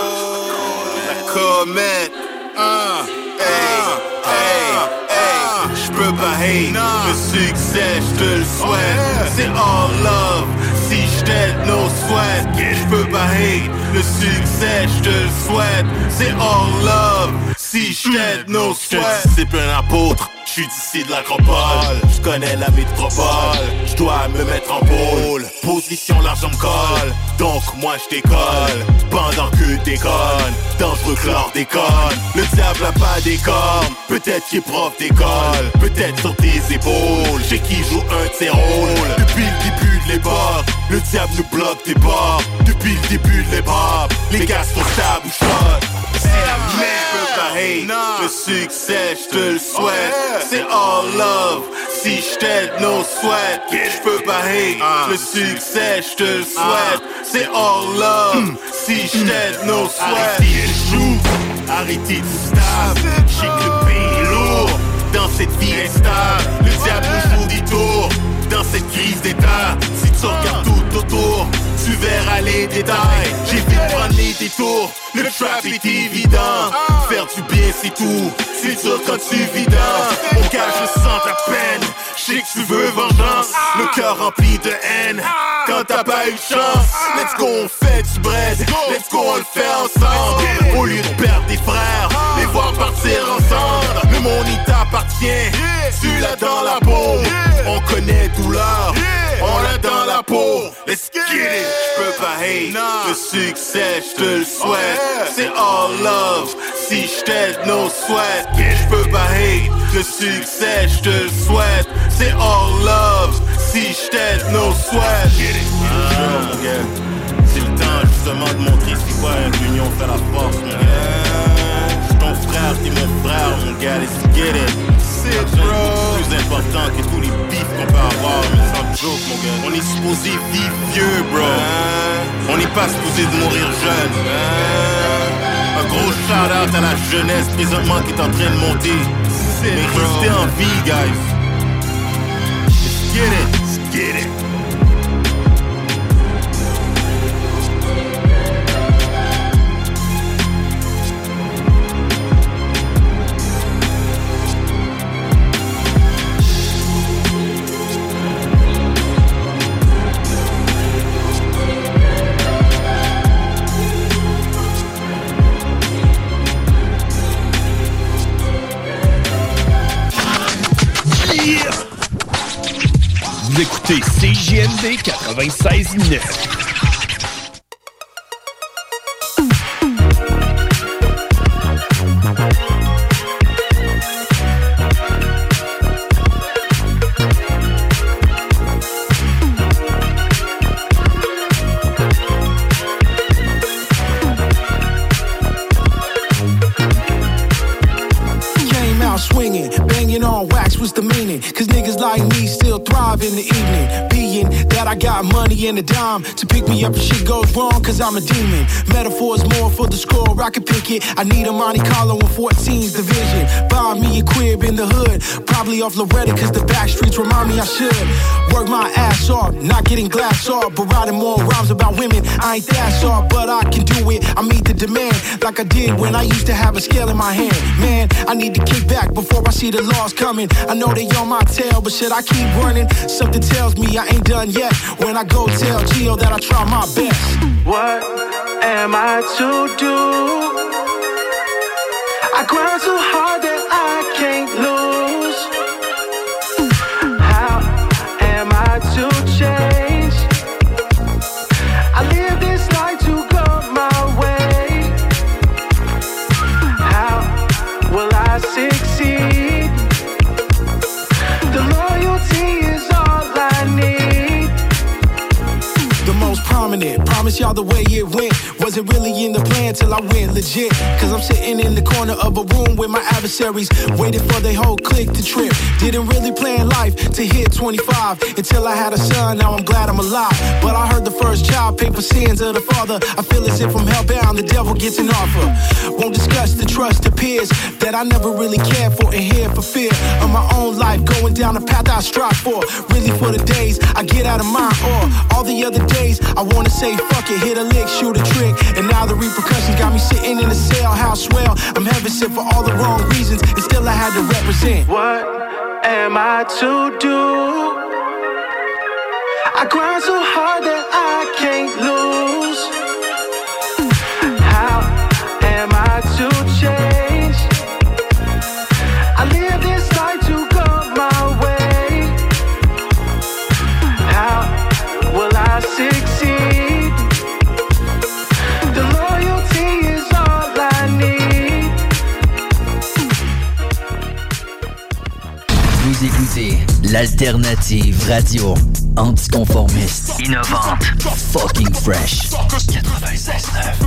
La comète. Uh, hey, hey, hey. J'peux pas hate. Le succès, j'te le souhaite. C'est all love. Si j't'aide, no sweat. J'peux pas hate. Le succès, j'te le souhaite. C'est all love. Si j't'aide, no sweat. C'est plein apôtre. J'suis d'ici de l'acropole, j'connais la métropole, j'dois me mettre en pôle, position l'argent me colle, donc moi j'décolle, pendant que déconne, dangereux chlore déconne, le diable a pas des cornes, peut-être qu'il est prof d'école, peut-être sur tes épaules, j'ai qui joue un de ses rôles, depuis le début de l'époque, le diable nous bloque des bords, depuis le début de l'époque, les gars sont stables ou shot, c'est la merde, hate, le succès j'te le souhaite. C'est all love, si j't'aide, no sweat. J'peux pas hate, le succès, j'te le souhaite. C'est all love, si j't'aide, no sweat. Arrêtez le chou, arrêtez tout stable. J'sais que le pays est lourd, dans cette vie instable. Le diable nous joue des tours, dans cette crise d'état. Si tu regardes tout autour, tu verras les détails. J'ai vite prendre les détours, le trap est évident. Faire du bien c'est tout, c'est dur quand tu vis dans. Mon gars je sens ta peine, je sais que tu veux vengeance. Le cœur rempli de haine, quand t'as pas eu de chance. Let's go on fait du bread, let's go on le fait ensemble. Au lieu de perdre des frères, les voir partir ensemble. Le monde il t'appartient, tu l'as dans la peau. On connaît douleur, on l'a dans la peau. Let's get it, j'peux pas hate, le succès j'te le souhaite. C'est all love, si j't'aide, no sweat. J'peux pas hate, le succès j'te le souhaite. C'est all love, si j't'aide, no sweat. Get it, ah, mon gars. C'est le temps justement de montrer c'est quoi l'union fait la force, mon gars. J'suis ton frère, t'es mon frère, mon gars, let's get it. C'est bro, plus important que tous les bifs qu'on peut avoir, mais sans joke, mon gars. On est supposé vivre vieux, bro. On n'est pas supposé de mourir jeune. Un gros shout-out à la jeunesse présentement qui est en train de monter. Mais restez en vie, guys. Let's get it, let's get it. Vous écoutez C J M D quatre-vingt-seize neuf. Swinging, banging on wax, what's the meaning? Cause niggas like me still thrive in the evening. Being that I got money and a dime to pick me up if shit goes wrong, cause I'm a demon. Metaphors more for the score, I can pick it. I need a Monte Carlo in fourteen's division. Buy me a crib in the hood, probably off Loretta, cause the back streets remind me I should work my ass off, not getting glass off, but writing more rhymes about women. I ain't that soft, but I can do it. I meet the demand like I did when I used to have a scale in my hand. Man, I need to kick back before I see the laws coming. I know they on my tail, but should I keep running? Something tells me I ain't done yet. When I go tell Gio that I try my best. What am I to do? I grind so hard that I can't lose. How am I to change? I live this life to go my way. How will I succeed? The loyalty is all I need. The most prominent, promise y'all how the way it went. Wasn't really in the plan till I went legit. Cause I'm sitting in the corner of a room with my adversaries, waiting for their whole clique to trip. Didn't really plan life to hit twenty-five until I had a son, now I'm glad I'm alive. But I heard the first child pay for sins of the father. I feel as if I'm hellbound, the devil gets an offer. Won't discuss the trust of peers that I never really cared for, and here for fear of my own life, going down the path I strive for. Really for the days I get out of mine, or all the other days I wanna say fuck it, hit a lick, shoot a trick. And now the repercussions got me sitting in a cell, how swell. I'm heaven sent for all the wrong reasons, and still I had to represent. What am I to do? I grind so hard that I can't lose. How am I to change? I live this life to go my way. How will I succeed? The loyalty is all I need. Vous écoutez l'alternative radio anticonformiste, innovante, fucking fresh. quatre-vingt-seize neuf.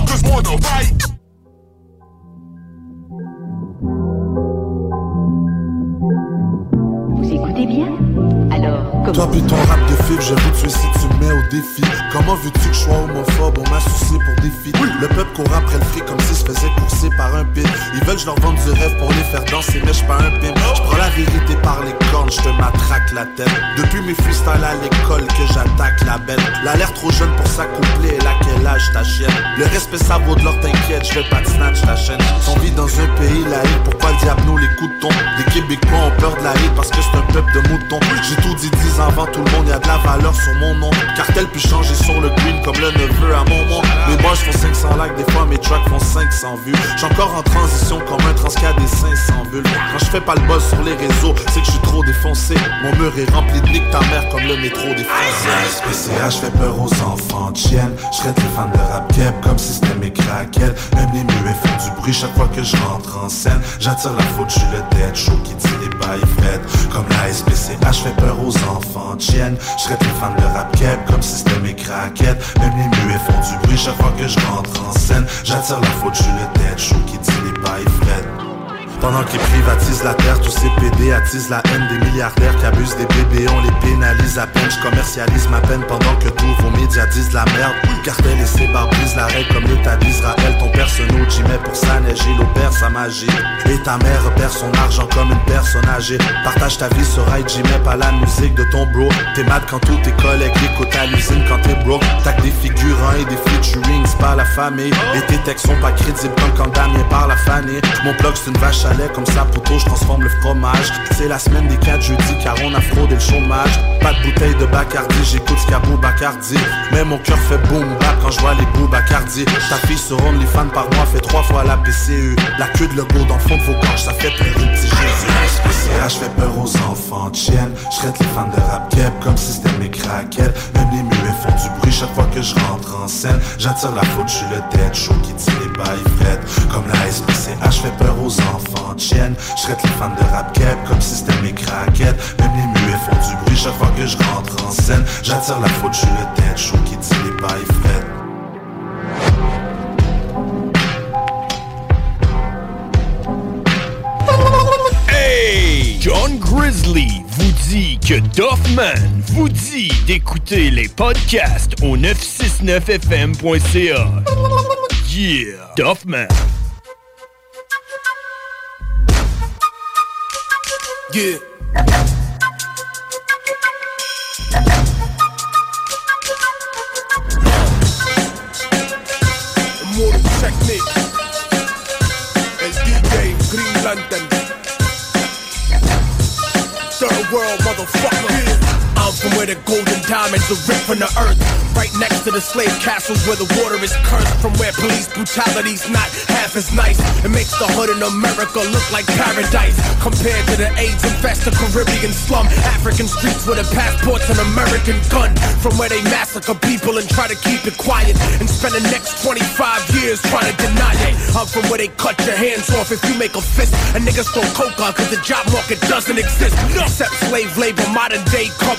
Vous écoutez bien? Alors, comment... Toi puis ton rap de fib, je veux tuer si tu me mets au défi. Comment veux-tu que je sois homophobe? On m'a soucié pour des filles. Le peuple court après le fric comme si je faisais courser par un pin. Ils veulent que je leur vende du rêve pour les faire danser, mais je pas un pin. Je prends la vérité par les cornes, je te matraque la tête. Depuis mes freestyles à l'école que j'attaque la belle. La l'air trop jeune pour s'accoupler, elle a quel âge ta chienne? Le respect ça vaut de l'or, t'inquiète, je vais pas te snatch ta chaîne. On vit dans un pays laïque, pourquoi le diable nous les coups de ton? Les Québécois ont peur de la haine parce que c'est un peuple de moutons. J'ai tout dit dix ans avant tout le monde, y'a de la valeur sur mon nom. Cartel puis changer sur le green comme le neveu à mon nom. Mes boys font cinq cents likes, des fois mes tracks font cinq cents vues. J'suis encore en transition comme un transcat des cinq cents bulles. Quand je fais pas le buzz sur les réseaux, c'est que je suis trop défoncé. Mon mur est rempli de nique ta mère comme le métro des Français. S P C H fait peur aux enfants de chiennes. J'traite les fans de rap keb comme si c'était mes craquettes. Même les muets font du bruit chaque fois que je rentre en scène. J'attire la faute, j'suis le dead show qui dit les bails fred. Comme la S P C H fait peur aux enfants de chiennes. J'traite les fans de rap keb comme si c'était mes craquettes. Même les muets font du bruit chaque fois que je rentre en scène. J'attire la faute, j'suis le dead show qui dit les bails fred. Pendant qu'ils privatisent la terre, tous ces P D attisent la haine des milliardaires qui abusent des bébés, on les pénalise à peine. Je commercialise ma peine pendant que tous vos médias disent la merde. Cartel et ses barres brisent la règle comme l'état d'Israël. Ton personnel j'y mets pour sa neige, il opère sa magie. Et ta mère perd son argent comme une personne âgée. Partage ta vie sur I G, mets pas la musique de ton bro. T'es mad quand tous tes collègues écoutent à l'usine quand t'es broke. T'as que des figurants et des featurings, c'est pas la famille. Et tes textes sont pas crédibles comme quand Damien parle à Fanny. Mon blog c'est une vache à lait comme ça poteau, je transforme le fromage. C'est la semaine des quatre jeudis car on a fraudé le chômage. Pas de bouteille de Bacardi, j'écoute ce qu'Abou Bacardi. Mais mon cœur fait boom bap quand je vois les bouts Bacardi. Ta fille sur OnlyFans par mois fait trois fois la P C U. La queue de logo dans le fond de vos gorges, ça fait pleurer le petit Jésus. S P C H fait peur aux enfants de chiennes. J'traite les fans de rap keb comme si c'était mes craquettes. Même les muets font du bruit chaque fois que je rentre en scène. J'attire la faute, j'suis le dead show qui dit les bails fred. Comme la S P C H fait peur aux enfants de chiennes. J'traite les fans de rap keb comme si c'était mes craquettes. Même les muets font du bruit chaque fois que je rentre en scène. J'attire la faute, j'suis le dead show qui dit les bails fred. Hey! John Grizzly vous dit que Doffman vous dit d'écouter les podcasts au neuf cent soixante-neuf F M point C A. Yeah! Doffman. Yeah. Immortal technique. It's D J Green London. Third world motherfucker. I'm from where the golden diamonds are ripped from the earth. Right next to the slave castles where the water is cursed. From where police brutality's not half as nice. It makes the hood in America look like paradise. Compared to the AIDS infested Caribbean slum. African streets with a passport's an American gun. From where they massacre people and try to keep it quiet. And spend the next twenty-five years trying to deny it. I'm from where they cut your hands off if you make a fist. And niggas throw coke on cause the job market doesn't exist. Except slave labor, modern day company store.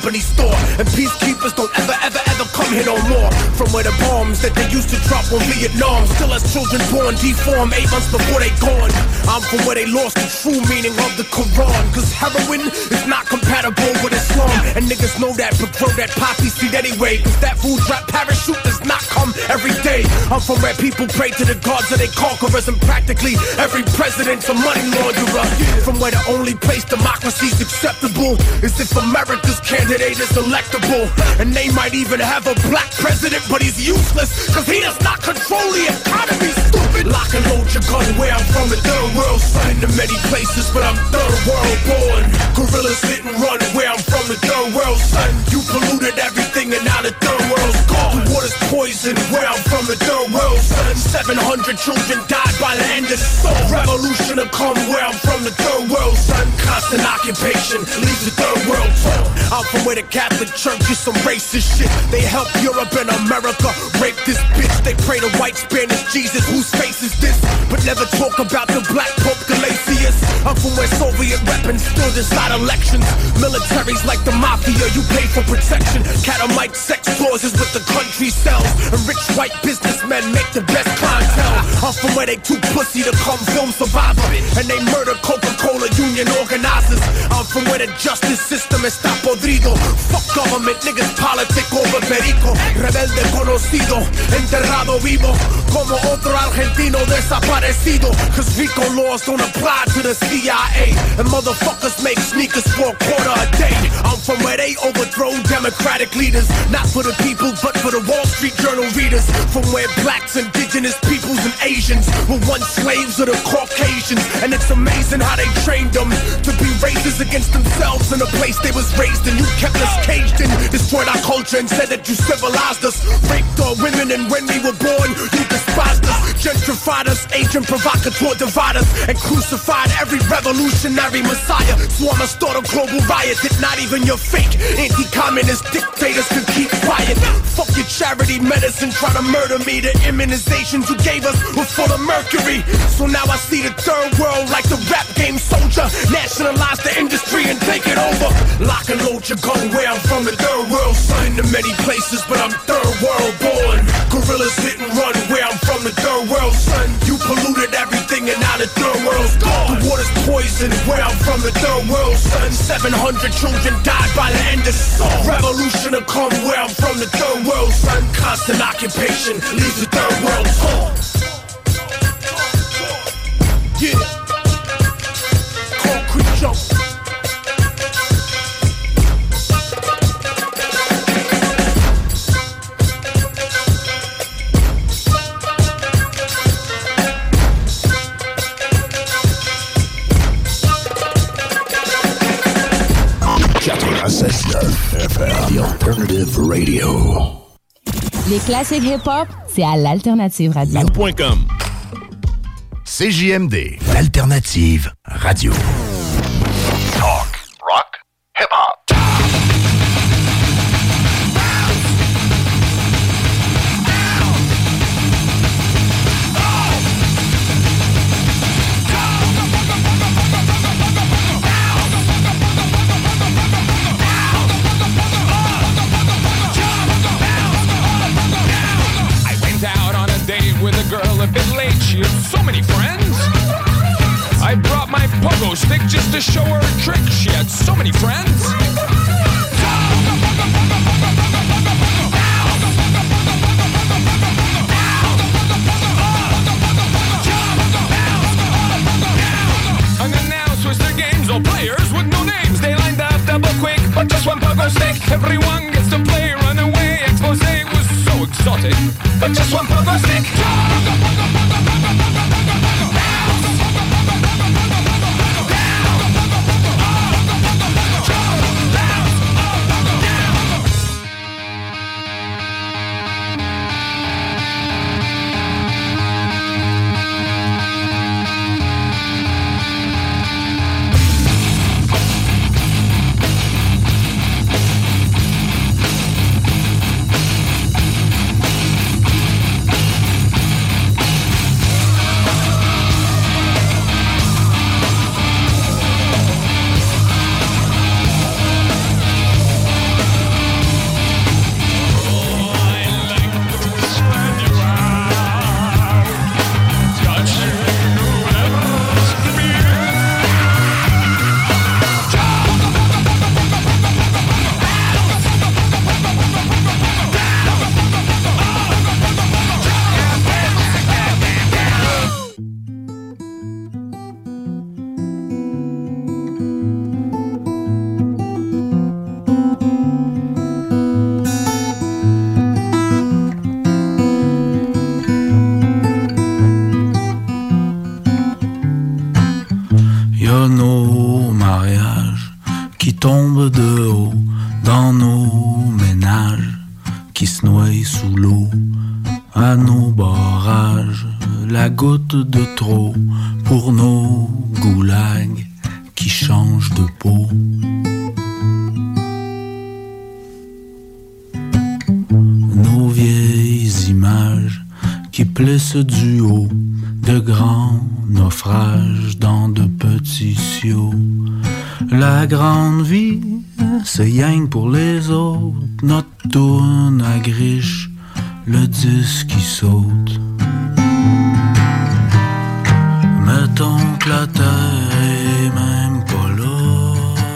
war. And peacekeepers don't ever, ever, ever come here no more. From where the bombs that they used to drop on Vietnam still has children born deformed eight months before they gone. I'm from where they lost the true meaning of the Quran. Cause heroin is not compatible with Islam. And niggas know that, but grow that poppy seed anyway. Cause that food drop parachute does not come every day. I'm from where people pray to the gods of their conquerors. And practically every president's a money launderer. From where the only place democracy's acceptable is if America's candidate is electable. And they might even have a black president, but he's useless cause he does not control the economy, stupid. Lock and load your gun where I'm from, the third world. Son to many places, but I'm third world born. Gorillas hit and run where I'm from, the third world, son. You polluted everything and now the third world's gone. The water's poison where I'm from, the third world, son. seven hundred children died by the end of the song. Revolution to come where I'm from, the third world, son. Constant occupation leaves the third world torn. I'm from where the Catholic Church is some racist shit. They help Europe and America rape this bitch. They pray to white Spanish Jesus, whose face is this? But never talk about the black Pope Galatius. I'm from where Soviet weapons still decide elections. Militaries like the mafia, you pay for protection. Catamite sex clauses with the country sells. And rich white businessmen make the best clientele. I'm from where they too pussy to come film Survivor. And they murder Coca-Cola union organizers. I'm from where the justice system está podrido. Fuck government, niggas politic over perico. Rebelde conocido, enterrado vivo. Como otro argentino desaparecido. Cause RICO laws don't apply to the C I A. And motherfuckers make sneakers for a quarter a day. I'm from where they overthrow democratic leaders. Not for the people, but for the Wall Street Journal readers. From where blacks, indigenous peoples, and Asians were once slaves of the Caucasians. And it's amazing how they trained them to be racist against themselves in a place they was raised in. You kept us caged in, destroyed our culture and said that you civilized us. Raped our women and when we were born, you despised us. Gentrified us, agent provocateur dividers, and crucified every revolutionary messiah. So I'ma start a global riot that not even your fake anti-communist dictators can keep quiet. Fuck your charity medicine, try to murder me. The immunizations you gave us were full of mercury. So now I see the third world like the rap game soldier. Nationalize the industry and take it over. Lock and load your gun where I'm from, the third world. Son to many places, but I'm third world born. Gorillas hit and run where I'm from, the third world, son. You polluted everything and now the third world's gone. The water's poison where I'm from, the third world, son. seven hundred children died by the end of song. Revolution to come where I'm from, the third world, son. Constant occupation leaves the third world torn. Yeah. Concrete jump. The Alternative Radio. Les classiques hip-hop, c'est à l'Alternative Radio. Point com. C J M D, l'Alternative Radio. Talk, rock, hip-hop. With a girl a bit late, she had so many friends. I brought my pogo stick just to show her a trick. She had so many friends. Unannounced was their games, all players with no names. They lined up double quick, but just one pogo stick. Everyone gets to play, run away. Expose was so exotic, but just one pogo stick. nos barrages, la goutte de trop pour nos goulags qui changent de peau. Nos vieilles images qui plissent du haut de grands naufrages dans de petits siots. La grande vie, c'est rien pour les autres. Notre tourne à griche, le disque qui saute. Mettons que la terre est même pas là.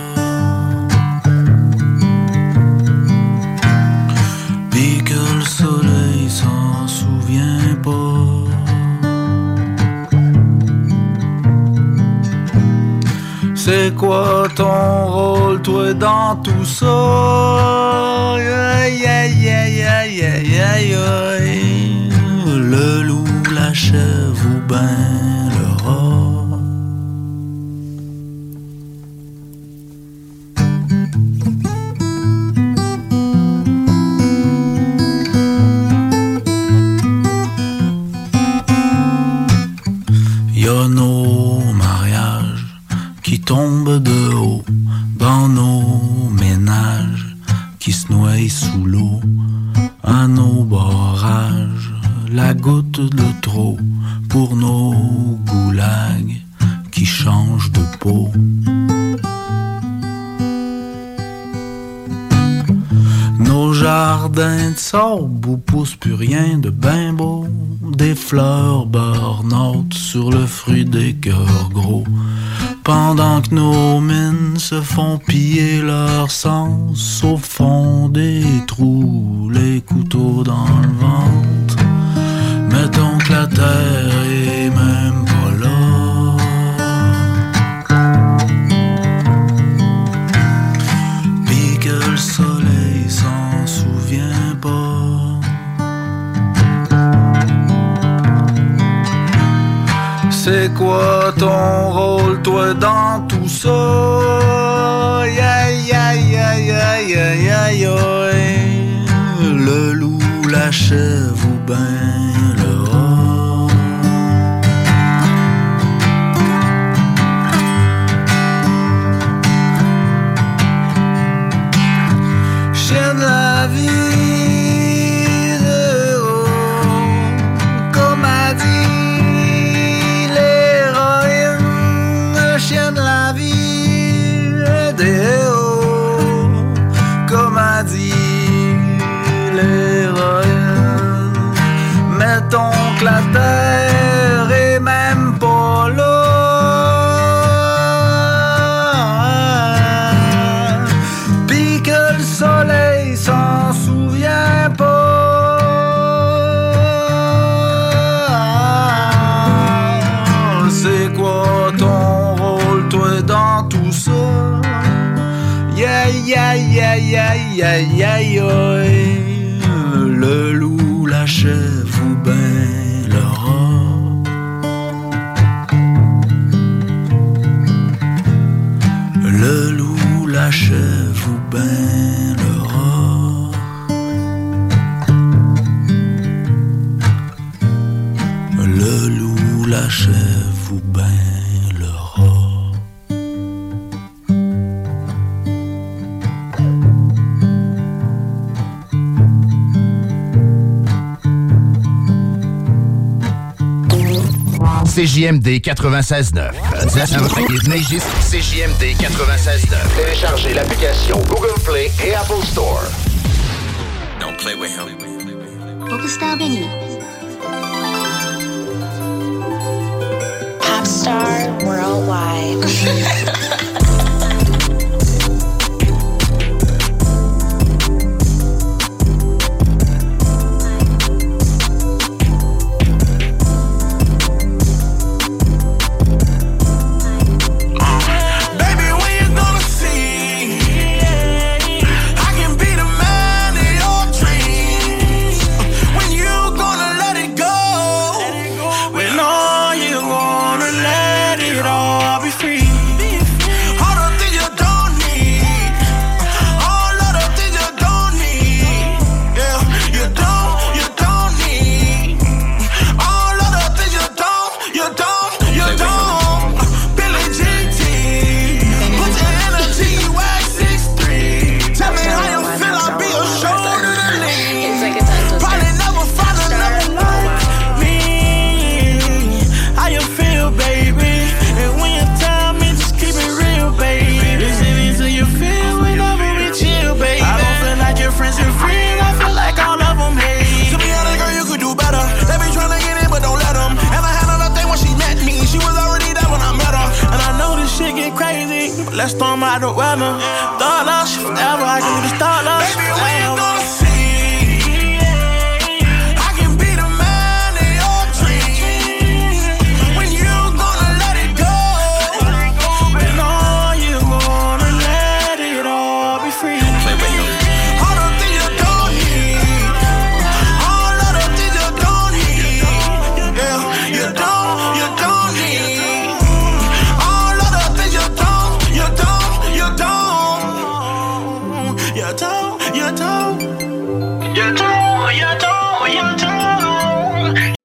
Puis que le soleil s'en souvient pas. C'est quoi ton rôle, toi, dans tout ça? Aïe, aïe, aïe, aïe, aïe, aïe, aïe. Le loup, la chèvre ou ben le rat? Y'a nos mariages qui tombent de haut dans nos ménages qui se noient sous l'eau. À nos barrages, la goutte de trop pour nos goulags qui changent de peau. Nos jardins de sable où pousse plus rien de ben beau. Des fleurs burn-out sur le fruit des cœurs gros. Pendant que nos mines se font piller leur sens au fond des trous, les couteaux dans le ventre. Mettons que la terre est même pas là. Puis que le soleil s'en souvient pas. C'est quoi ton rôle, toi, dans tout ça? Aïe, aïe, aïe, aïe, aïe, aïe, aïe, aïe. Le loup, la chèvre ou ben le rat? Chien de la vie. Mettons que la terre est même pas là. Puis que le soleil s'en souvient pas. C'est quoi ton rôle, toi, dans tout ça? Yeah, yeah, yeah, yeah, yeah, yeah, yeah. Le loup, la chèvre ou ben le rat? Le loup, la chèvre ou ben le rat? Le loup, la chèvre ou ben le rat? C J M D quatre-vingt-seize neuf. C J M D quatre-vingt-seize neuf. Téléchargez l'application Google Play et Apple Store. Don't play with him. Popstar Benny. Popstar Worldwide. Gonna ride the weather. Thought love, shit forever. I give you the star love. Baby, we ain't gon' see. I can be the man in your dreams. When you gonna let it go? When all you gonna let it all be free. All the things you don't need. All of the things you don't need. Yeah, you don't, you don't need. All of the things you don't, you don't, you don't. You don't, you don't. You don't, you don't, you don't.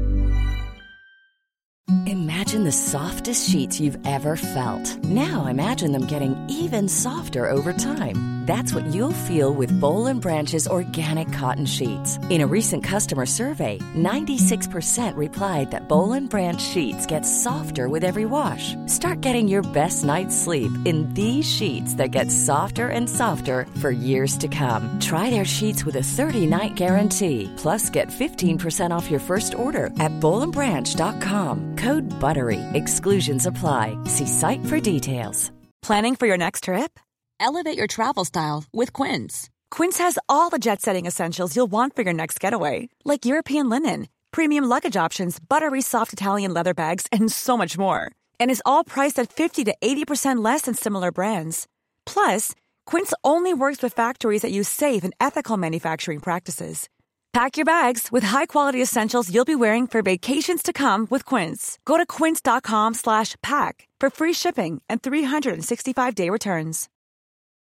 Imagine the softest sheets you've ever felt. Now imagine them getting even softer over time. That's what you'll feel with Boll and Branch's organic cotton sheets. In a recent customer survey, ninety-six percent replied that Boll and Branch sheets get softer with every wash. Start getting your best night's sleep in these sheets that get softer and softer for years to come. Try their sheets with a thirty-night guarantee. Plus, get fifteen percent off your first order at boll and branch dot com. Code BUTTERY. Exclusions apply. See site for details. Planning for your next trip? Elevate your travel style with Quince. Quince has all the jet-setting essentials you'll want for your next getaway, like European linen, premium luggage options, buttery soft Italian leather bags, and so much more. And is all priced at fifty to eighty percent less than similar brands. Plus, Quince only works with factories that use safe and ethical manufacturing practices. Pack your bags with high-quality essentials you'll be wearing for vacations to come with Quince. Go to quince dot com slash pack for free shipping and three sixty-five day returns.